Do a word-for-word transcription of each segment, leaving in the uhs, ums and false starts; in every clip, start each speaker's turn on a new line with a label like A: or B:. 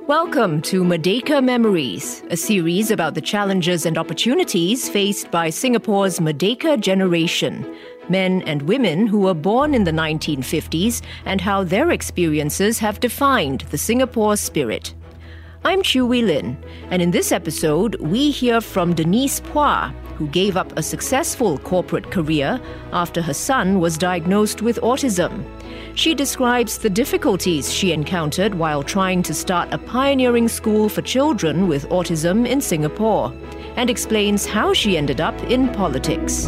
A: Welcome to Merdeka Memories, a series about the challenges and opportunities faced by Singapore's Merdeka generation, men and women who were born in the nineteen fifties and how their experiences have defined the Singapore spirit. I'm Chu Wee Lin, and in this episode, we hear from Denise Phua, who gave up a successful corporate career after her son was diagnosed with autism. She describes the difficulties she encountered while trying to start a pioneering school for children with autism in Singapore, and explains how she ended up in politics.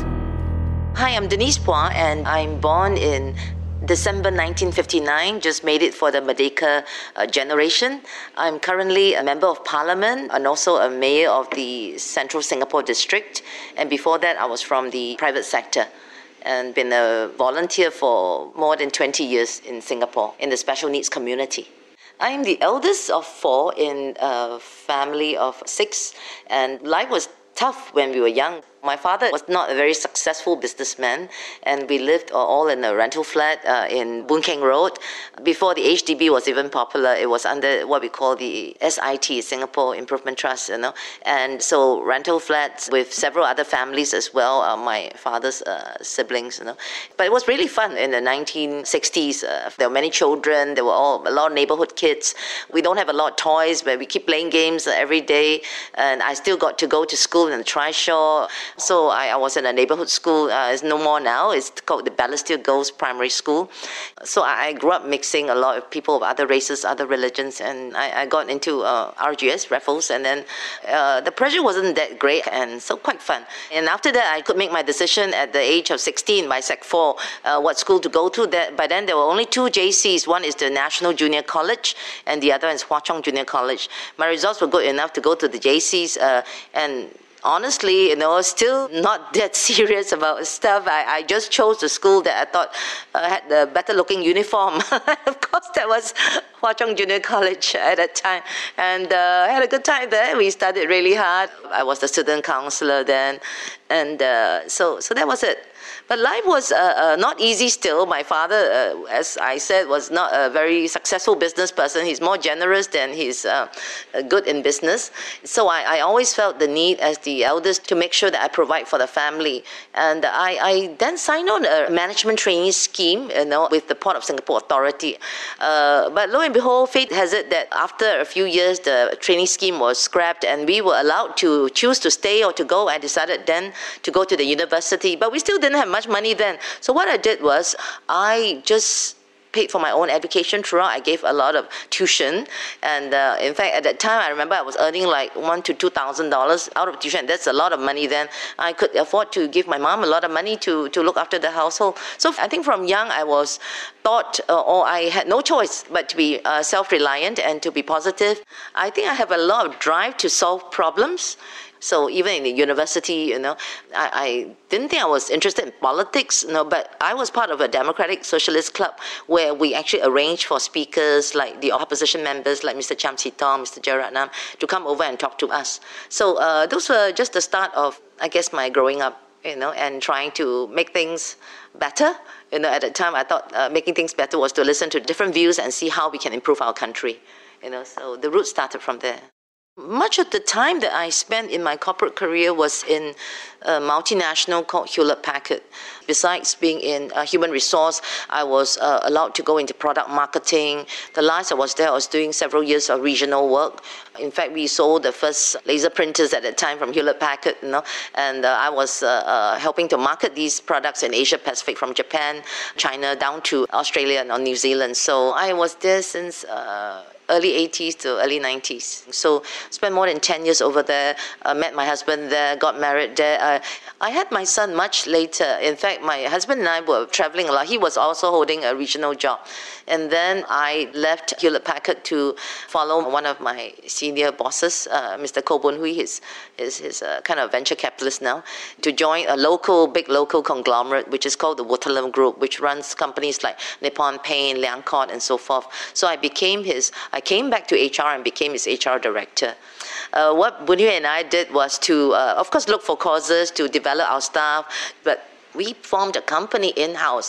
B: Hi, I'm Denise Phua, and I'm born in December nineteen fifty-nine, just made it for the Merdeka uh, generation. I'm currently a member of parliament and also a mayor of the Central Singapore district. And before that, I was from the private sector and been a volunteer for more than twenty years in Singapore in the special needs community. I am the eldest of four in a family of six, and life was tough when we were young. My father was not a very successful businessman, and we lived all in a rental flat uh, in Boon Keng Road. Before the H D B was even popular, it was under what we call the S I T, Singapore Improvement Trust, you know. And so rental flats with several other families as well, uh, my father's uh, siblings, you know. But it was really fun in the nineteen sixties. Uh, there were many children, there were all a lot of neighborhood kids. We don't have a lot of toys, but we keep playing games uh, every day. And I still got to go to school in the trishaw. So I, I was in a neighborhood school. Uh, it's no more now. It's called the Balestier Girls Primary School. So I, I grew up mixing a lot of people of other races, other religions, and I, I got into uh, R G S, Raffles, and then uh, the pressure wasn't that great, and so quite fun. And after that, I could make my decision at the age of sixteen, by Sec four, uh, what school to go to. That, by then, there were only two J Cs. One is the National Junior College, and the other is Hwa Chong Junior College. My results were good enough to go to the J Cs, uh, and honestly, you know, still not that serious about stuff. I, I just chose the school that I thought uh, had the better looking uniform. Of course, that was Hwa Chong Junior College at that time. And uh, I had a good time there. We studied really hard. I was the student counselor then. And uh, so, so that was it. But life was uh, uh, not easy still. My father, uh, as I said, was not a very successful business person. He's more generous than he's uh, good in business. So I, I always felt the need as the eldest to make sure that I provide for the family. And I, I then signed on a management trainee scheme, you know, with the Port of Singapore Authority. Uh, but lo and behold, fate has it that after a few years, the trainee scheme was scrapped and we were allowed to choose to stay or to go. I decided then to go to the university, but we still didn't have much money then. So what I did was I just paid for my own education throughout. I gave a lot of tuition, and uh, in fact, at that time, I remember I was earning like one to two thousand dollars out of tuition. That's a lot of money then. I could afford to give my mom a lot of money to to look after the household. So I think from young I was taught, uh, or I had no choice but to be uh, self-reliant and to be positive. I think I have a lot of drive to solve problems. So even in the university, you know, I, I didn't think I was interested in politics, you know, but I was part of a Democratic Socialist Club where we actually arranged for speakers like the opposition members like Mister Cham Si Tong, Mister Jeyaretnam to come over and talk to us. So uh, those were just the start of, I guess, my growing up, you know, and trying to make things better. You know, at that time, I thought uh, making things better was to listen to different views and see how we can improve our country. You know, so the roots started from there. Much of the time that I spent in my corporate career was in a multinational called Hewlett Packard. Besides being in uh, human resource, I was uh, allowed to go into product marketing. The last I was there, I was doing several years of regional work. In fact, we sold the first laser printers at that time from Hewlett Packard, you know, and uh, I was uh, uh, helping to market these products in Asia Pacific, from Japan, China, down to Australia and New Zealand. So I was there since Uh, early eighties to early nineties. So spent more than ten years over there, uh, met my husband there, got married there. Uh, I had my son much later. In fact, my husband and I were traveling a lot. He was also holding a regional job. And then I left Hewlett Packard to follow one of my senior bosses, uh, Mister Koh Boon Hui, he's, he's, he's a kind of venture capitalist now, to join a local, big local conglomerate, which is called the Waterloo Group, which runs companies like Nippon Paint, Liang Court, and so forth. So I became his, I came back to H R and became his H R director. Uh, what Boon Hui and I did was to, uh, of course, look for causes to develop our staff, but we formed a company in-house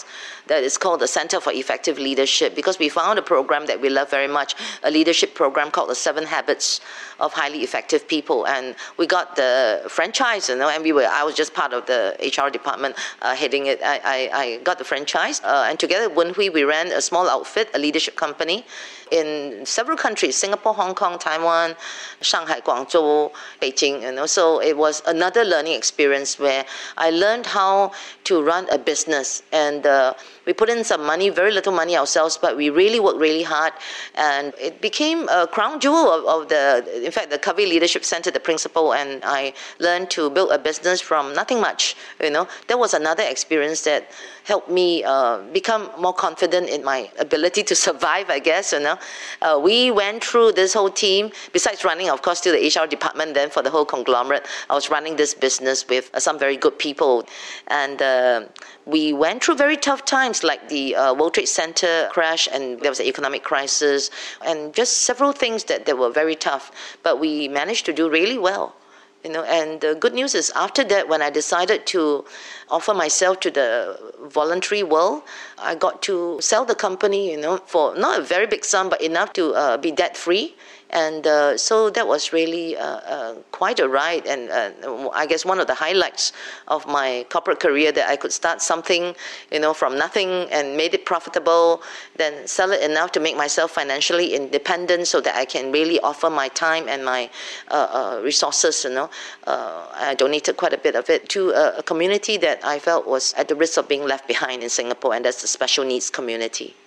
B: that is called the Center for Effective Leadership, because we found a program that we love very much, a leadership program called the Seven Habits of Highly Effective People. And we got the franchise, you know, and we were, I was just part of the H R department uh, heading it. I, I, I got the franchise, uh, and together with Wen Hui, we ran a small outfit, a leadership company in several countries, Singapore, Hong Kong, Taiwan, Shanghai, Guangzhou, Beijing, you know. So it was another learning experience where I learned how to run a business, and uh, we put in some money, very little money ourselves, but we really worked really hard, and it became a crown jewel of, of the, in fact, the Covey Leadership Center, the principal, and I learned to build a business from nothing much, you know. That was another experience that helped me uh, become more confident in my ability to survive, I guess, you know. Uh, we went through this whole team, besides running, of course, still the H R department, then for the whole conglomerate, I was running this business with uh, some very good people, and uh, we went through very tough times, like the uh, World Trade Center crash, and there was an economic crisis, and just several things that, that were very tough, but we managed to do really well. You know, and the good news is, after that, when I decided to offer myself to the voluntary world, I got to sell the company, you know, for not a very big sum, but enough to uh, be debt-free. And uh, so that was really uh, uh, quite a ride, and uh, I guess one of the highlights of my corporate career, that I could start something, you know, from nothing and made it profitable, then sell it enough to make myself financially independent so that I can really offer my time and my uh, uh, resources, you know. Uh, I donated quite a bit of it to a, a community that I felt was at the risk of being left behind in Singapore, and that's the special needs community.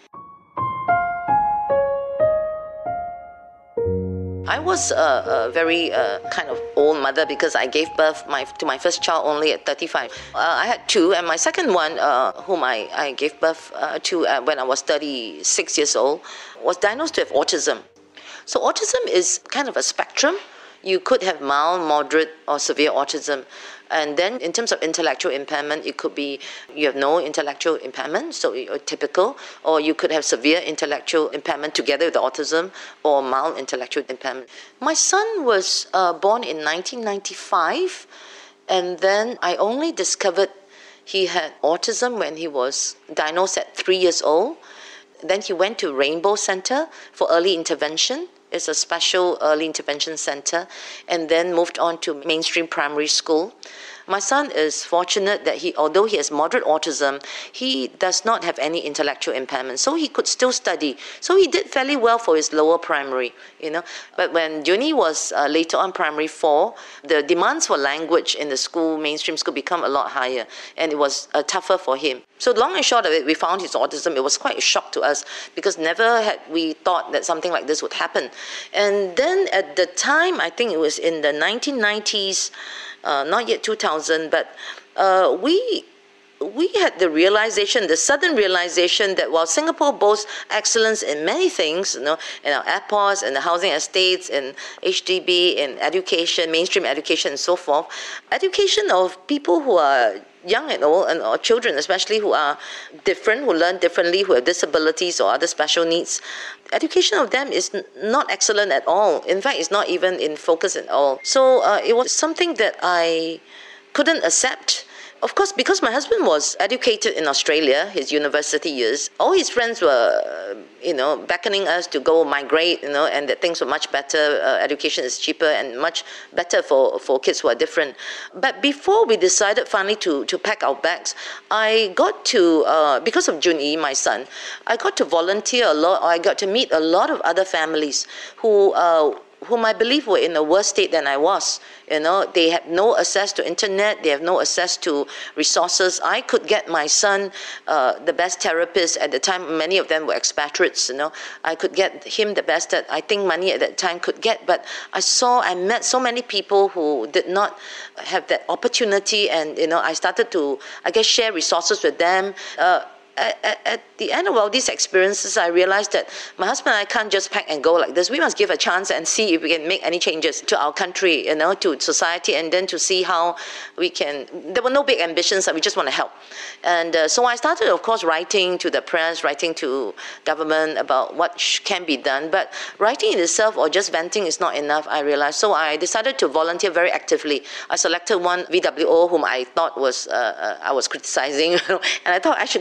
B: I was a, a very uh, kind of old mother, because I gave birth my, to my first child only at thirty-five. Uh, I had two, and my second one, uh, whom I, I gave birth uh, to uh, when I was thirty-six years old, was diagnosed with autism. So autism is kind of a spectrum. You could have mild, moderate, or severe autism. And then in terms of intellectual impairment, it could be you have no intellectual impairment, so you're typical, or you could have severe intellectual impairment together with the autism, or mild intellectual impairment. My son was uh, born in nineteen ninety-five, and then I only discovered he had autism when he was diagnosed at three years old. Then he went to Rainbow Center for early intervention. It's a special early intervention center, and then moved on to mainstream primary school. My son is fortunate that he, although he has moderate autism, he does not have any intellectual impairment, so he could still study. So he did fairly well for his lower primary, you know. But when Juni was uh, later on primary four, the demands for language in the school, mainstream school, become a lot higher, and it was uh, tougher for him. So long and short of it, we found his autism. It was quite a shock to us, because never had we thought that something like this would happen. And then at the time, I think it was in the nineteen nineties, uh, not yet two thousand, but uh, we we had the realization, the sudden realization, that while Singapore boasts excellence in many things, you know, in our airports, in the housing estates, in H D B, in education, mainstream education, and so forth, education of people who are young and old, and or children especially, who are different, who learn differently, who have disabilities or other special needs, education of them is n- not excellent at all. In fact, it's not even in focus at all. So uh, it was something that I couldn't accept. Of course, because my husband was educated in Australia, his university years, all his friends were, you know, beckoning us to go migrate, you know, and that things were much better, uh, education is cheaper and much better for, for kids who are different. But before we decided finally to, to pack our bags, I got to, uh, because of Junyi, my son, I got to volunteer a lot, or I got to meet a lot of other families who uh, whom I believe were in a worse state than I was. You know, they had no access to internet, they have no access to resources. I could get my son uh, the best therapist at the time. Many of them were expatriates, you know. I could get him the best that I think money at that time could get. But I saw, I met so many people who did not have that opportunity, and, you know, I started to, I guess, share resources with them. Uh, At, at, at the end of all these experiences, I realized that my husband and I can't just pack and go like this. We must give a chance and see if we can make any changes to our country, you know, to society, and then to see how we can. There were no big ambitions, that we just want to help. And uh, so I started, of course, writing to the press, writing to government about what sh- can be done. But writing in itself or just venting is not enough, I realized. So I decided to volunteer very actively. I selected one V W O whom I thought was, uh, uh, I was criticizing, and I thought I should go and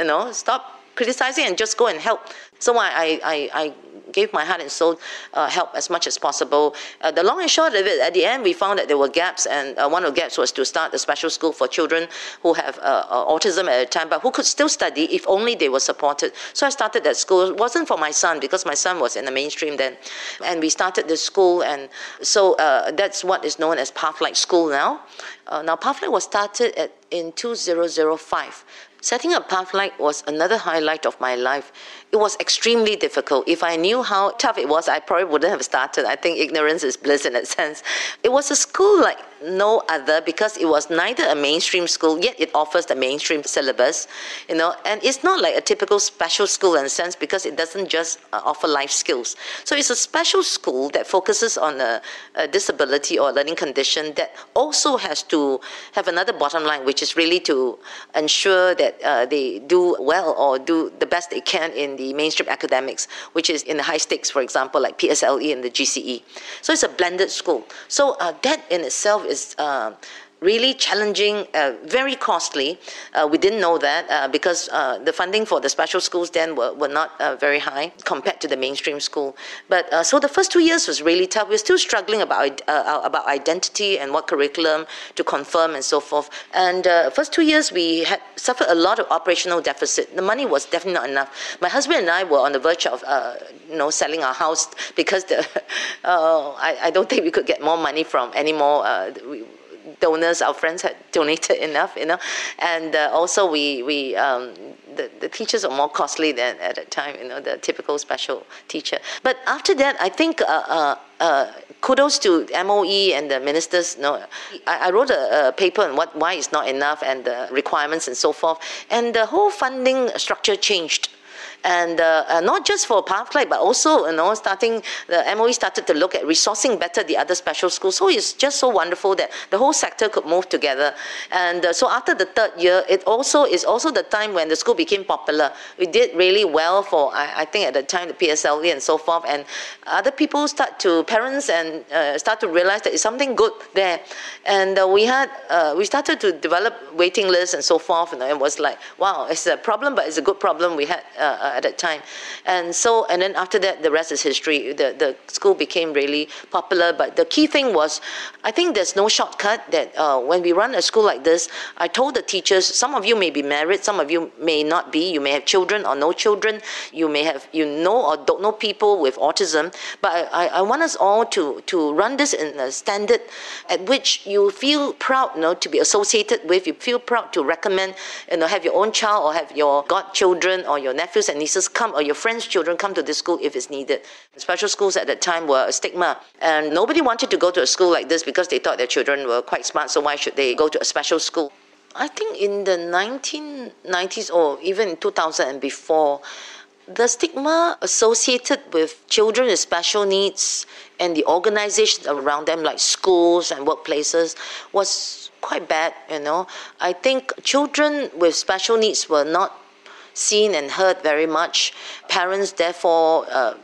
B: you know, stop criticizing and just go and help. So I, I, I gave my heart and soul uh, help as much as possible. Uh, the long and short of it, at the end, we found that there were gaps, and uh, one of the gaps was to start a special school for children who have uh, uh, autism at a time, but who could still study if only they were supported. So I started that school. It wasn't for my son, because my son was in the mainstream then. And we started the school, and so uh, that's what is known as Pathlight School now. Uh, now, Pathlight was started at, in two thousand five. Setting up Pathlight was another highlight of my life. It was extremely difficult. If I knew how tough it was, I probably wouldn't have started. I think ignorance is bliss in that sense. It was a school like no other, because it was neither a mainstream school, yet it offers the mainstream syllabus, you know, and it's not like a typical special school in a sense, because it doesn't just uh, offer life skills. So it's a special school that focuses on a, a disability or a learning condition that also has to have another bottom line, which is really to ensure that uh, they do well or do the best they can in the mainstream academics, which is in the high stakes, for example, like P S L E and the G C E. So it's a blended school. So uh, that in itself is is uh, really challenging, uh, very costly. Uh, we didn't know that uh, because uh, the funding for the special schools then were, were not uh, very high compared to the mainstream school. But uh, so the first two years was really tough. We were still struggling about uh, about identity and what curriculum to confirm and so forth. And uh, first two years we had suffered a lot of operational deficit. The money was definitely not enough. My husband and I were on the verge of uh, you know selling our house because the uh, I, I don't think we could get more money from any more. Uh, we, donors, our friends had donated enough, you know, and uh, also we we um, the the teachers are more costly than at that time, you know, the typical special teacher. But after that, I think uh, uh, uh, kudos to M O E and the ministers. You know, I, I wrote a, a paper on what why it's not enough and the requirements and so forth, and the whole funding structure changed. And uh, uh, not just for Pathlight, but also, you know, starting, the M O E started to look at resourcing better the other special schools. So it's just so wonderful that the whole sector could move together. And uh, so after the third year, it also is also the time when the school became popular. We did really well for, I, I think at the time, the P S L E and so forth. And other people start to, parents and uh, start to realize that it's something good there. And uh, we had, uh, we started to develop waiting lists and so forth. And it was like, wow, it's a problem, but it's a good problem we had uh, at that time. And so, and then after that, the rest is history. The, the school became really popular. But the key thing was, I think there's no shortcut that uh, when we run a school like this, I told the teachers, some of you may be married, some of you may not be. You may have children or no children. You may have, you know or don't know people with autism. But I, I want us all to, to run this in a standard at which you feel proud, you know, to be associated with. You feel proud to recommend, you know, have your own child or have your godchildren or your nephews and nieces come, or your friends' children come to this school if it's needed. Special schools at that time were a stigma, and nobody wanted to go to a school like this because they thought their children were quite smart, so why should they go to a special school? I think in the nineteen nineties or even in two thousand and before, the stigma associated with children with special needs and the organizations around them, like schools and workplaces, was quite bad, you know. I think children with special needs were not seen and heard very much. Parents, therefore, uh,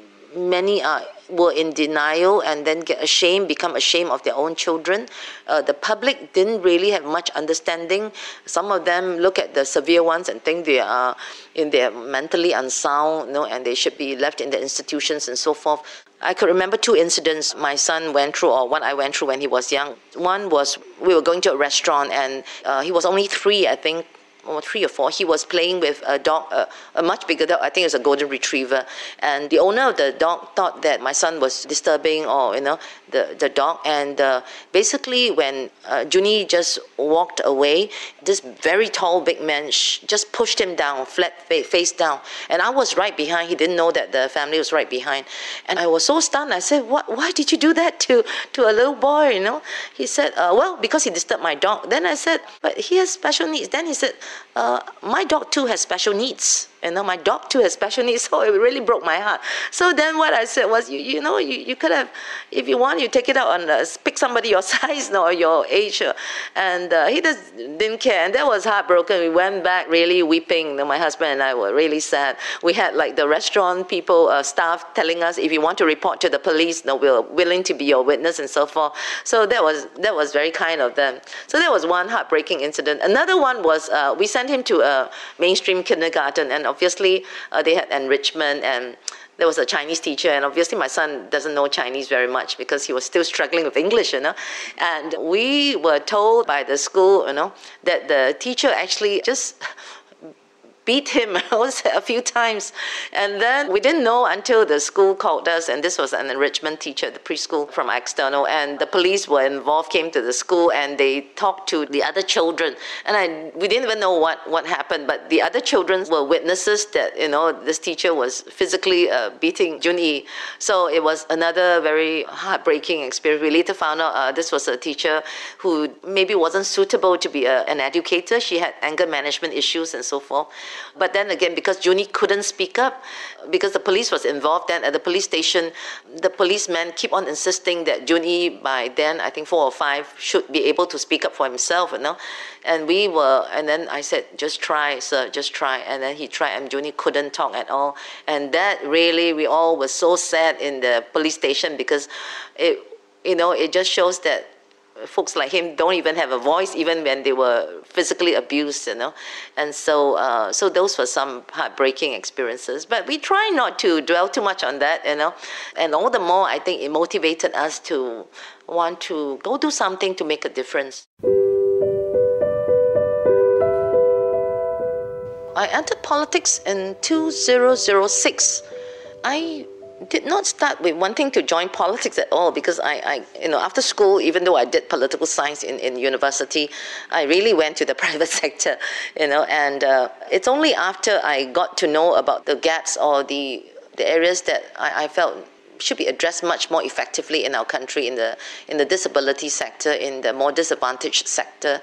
B: many are were in denial and then get ashamed, become ashamed of their own children. Uh, the public didn't really have much understanding. Some of them look at the severe ones and think they are in their mentally unsound, you know, and they should be left in the institutions and so forth. I could remember two incidents my son went through, or what I went through when he was young. One was we were going to a restaurant, and uh, he was only three, I think, or three or four. He was playing with a dog, uh, a much bigger dog. I think it was a golden retriever. And the owner of the dog thought that my son was disturbing, or, you know, the, the dog. And uh, basically when uh, Junie just walked away, this very tall, big man sh- just pushed him down, flat fa- face down. And I was right behind. He didn't know that the family was right behind. And I was so stunned. I said, what, why did you do that to, to a little boy, you know? He said, uh, well, because he disturbed my dog. Then I said, but he has special needs. Then he said, Uh, my dog too has special needs. You know, my dog too has special needs, so it really broke my heart. So then what I said was, you, you know, you, you could have, if you want, you take it out on, uh, pick somebody your size no, or your age. Uh, and uh, he just didn't care. And that was heartbroken. We went back really weeping. You know, my husband and I were really sad. We had like the restaurant people, uh, staff telling us, if you want to report to the police, no, we're willing to be your witness and so forth. So that was, that was very kind of them. So that was one heartbreaking incident. Another one was, uh, we sent him to a mainstream kindergarten, and obviously uh, they had enrichment, and there was a Chinese teacher, and obviously my son doesn't know Chinese very much because he was still struggling with English, you know. And we were told by the school, you know, that the teacher actually just beat him a few times. And then we didn't know until the school called us, and this was an enrichment teacher at the preschool from external, and the police were involved, came to the school, and they talked to the other children. And I, we didn't even know what, what happened, but the other children were witnesses that, you know, this teacher was physically uh, beating Junyi. So it was another very heartbreaking experience. We later found out uh, this was a teacher who maybe wasn't suitable to be a, an educator. She had anger management issues and so forth. But then again, because Junyi couldn't speak up, because the police was involved, then at the police station, the policemen keep on insisting that Junyi, by then, I think four or five, should be able to speak up for himself, you know. And we were, and then I said, just try, sir, just try. And then he tried, and Junyi couldn't talk at all. And that really, we all were so sad in the police station, because it, you know, it just shows that folks like him don't even have a voice, even when they were physically abused, you know. And so uh, so those were some heartbreaking experiences. But we try not to dwell too much on that, you know. And all the more, I think it motivated us to want to go do something to make a difference. I entered politics in two thousand six. I did not start with wanting to join politics at all, because I, I, you know, after school, even though I did political science in, in university, I really went to the private sector, you know, and uh, it's only after I got to know about the gaps or the, the areas that I, I felt should be addressed much more effectively in our country, in the in the disability sector, in the more disadvantaged sector.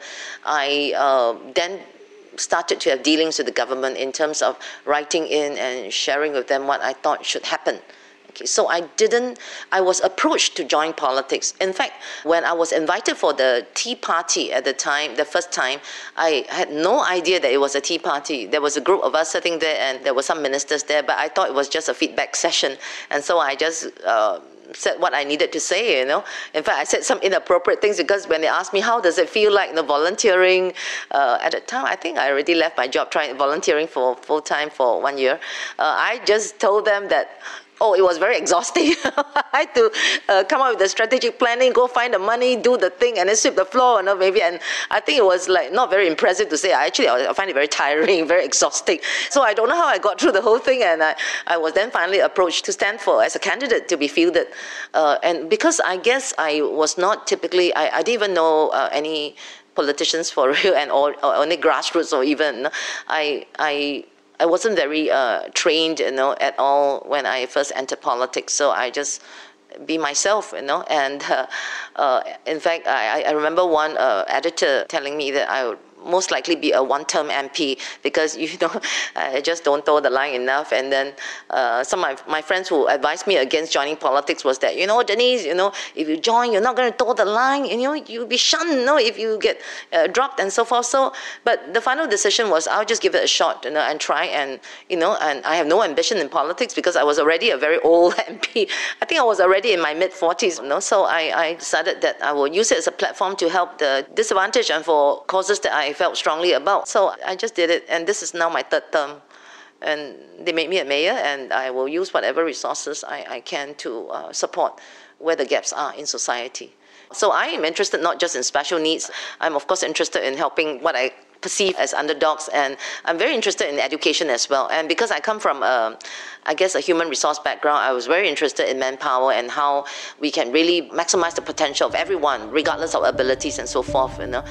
B: I uh, then started to have dealings with the government in terms of writing in and sharing with them what I thought should happen. Okay, so I didn't, I was approached to join politics. In fact, when I was invited for the Tea Party at the time, the first time, I had no idea that it was a Tea Party. There was a group of us sitting there, and there were some ministers there, but I thought it was just a feedback session. And so I just uh, said what I needed to say, you know. In fact, I said some inappropriate things, because when they asked me, how does it feel like, you know, volunteering, uh, at the time, I think I already left my job trying volunteering for full-time for one year. Uh, I just told them that, oh, it was very exhausting. I had to uh, come up with the strategic planning, go find the money, do the thing, and then sweep the floor, you know, maybe. And I think it was like not very impressive to say. I actually, I find it very tiring, very exhausting. So I don't know how I got through the whole thing. And I, I was then finally approached to stand for as a candidate to be fielded. Uh, and because I guess I was not typically, I, I didn't even know uh, any politicians for real, and or, or only grassroots, or even I I. I wasn't very uh, trained, you know, at all when I first entered politics. So I just be myself, you know. And uh, uh, in fact, I, I remember one uh, editor telling me that I would most likely be a one-term M P, because, you know, I just don't toe the line enough. And then uh, some of my, my friends who advised me against joining politics was that, you know, Denise, you know, if you join, you're not going to toe the line, you know, you'll be shunned, you know, if you get uh, dropped and so forth. So, but the final decision was, I'll just give it a shot, you know, and try. And, you know, and I have no ambition in politics, because I was already a very old M P. I think I was already in my mid forties, you know, so I, I decided that I will use it as a platform to help the disadvantaged and for causes that I I felt strongly about. So I just did it, and this is now my third term. And they made me a mayor, and I will use whatever resources I, I can to uh, support where the gaps are in society. So I am interested not just in special needs. I'm of course interested in helping what I perceive as underdogs, and I'm very interested in education as well. And because I come from, a, I guess, a human resource background, I was very interested in manpower and how we can really maximize the potential of everyone, regardless of abilities and so forth, you know.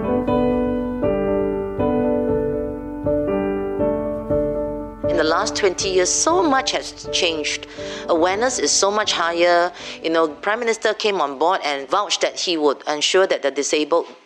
B: In the last twenty years, so much has changed. Awareness is so much higher. You know, Prime Minister came on board and vouched that he would ensure that the disabled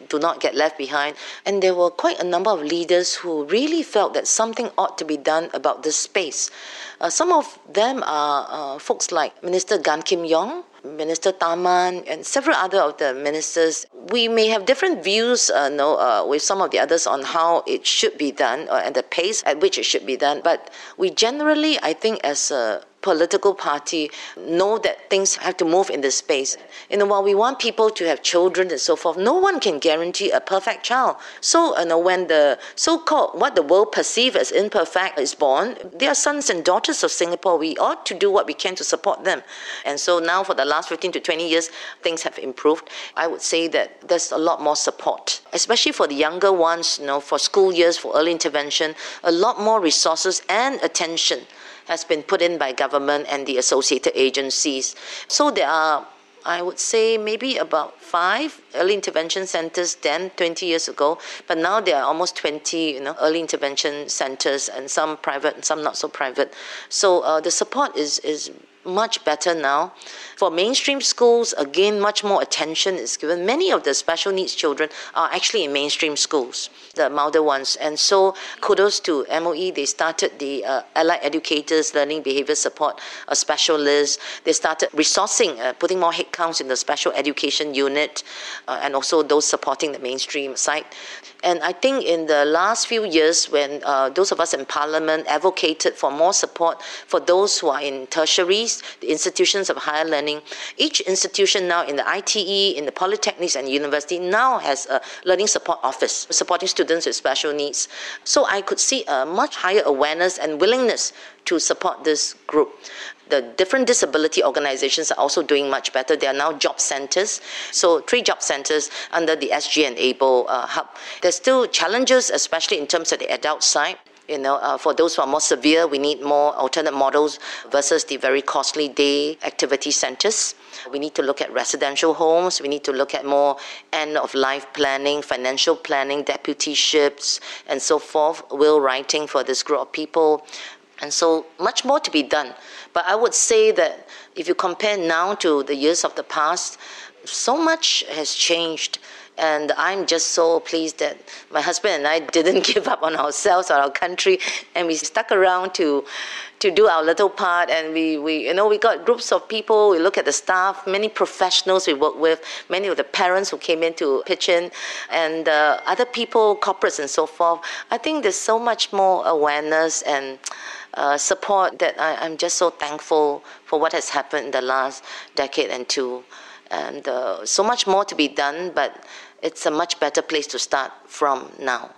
B: do not get left behind. And there were quite a number of leaders who really felt that something ought to be done about this space. Uh, some of them are uh, folks like Minister Gan Kim Yong, Minister Tharman, and several other of the ministers. We may have different views uh, no, uh, with some of the others on how it should be done uh, and the pace at which it should be done. But we generally, I think, as a political party, know that things have to move in this space. You know, while we want people to have children and so forth, no one can guarantee a perfect child. So, you know, when the so-called, what the world perceives as imperfect is born, they are sons and daughters of Singapore. We ought to do what we can to support them. And so now for the last fifteen to twenty years, things have improved. I would say that there's a lot more support, especially for the younger ones, you know, for school years, for early intervention, a lot more resources and attention has been put in by government and the associated agencies. So there are, I would say, maybe about five early intervention centers then, twenty years ago, but now there are almost twenty, you know, early intervention centers, and some private and some not so private. So uh, the support is is much better now. For mainstream schools, again, much more attention is given. Many of the special needs children are actually in mainstream schools, the milder ones. And so kudos to M O E. They started the uh, Allied Educators Learning Behaviour Support uh, Specialists. They started resourcing, uh, putting more headcounts in the special education unit, uh, and also those supporting the mainstream side. And I think in the last few years, when uh, those of us in Parliament advocated for more support for those who are in tertiaries, the institutions of higher learning, each institution now in the I T E, in the polytechnics and university now has a learning support office supporting students with special needs. So I could see a much higher awareness and willingness to support this group. The different disability organizations are also doing much better. There are now job centers. So three job centers under the S G Enable uh, hub. There's still challenges, especially in terms of the adult side. You know, uh, for those who are more severe, we need more alternate models versus the very costly day activity centers. We need to look at residential homes. We need to look at more end-of-life planning, financial planning, deputyships, and so forth, will writing for this group of people. And so much more to be done. But I would say that if you compare now to the years of the past, so much has changed. And I'm just so pleased that my husband and I didn't give up on ourselves or our country, and we stuck around to to do our little part. And we, we, you know, we got groups of people. We look at the staff, many professionals we work with, many of the parents who came in to pitch in, and uh, other people, corporates and so forth. I think there's so much more awareness and uh, support that I, I'm just so thankful for what has happened in the last decade and two. And uh, so much more to be done, but it's a much better place to start from now.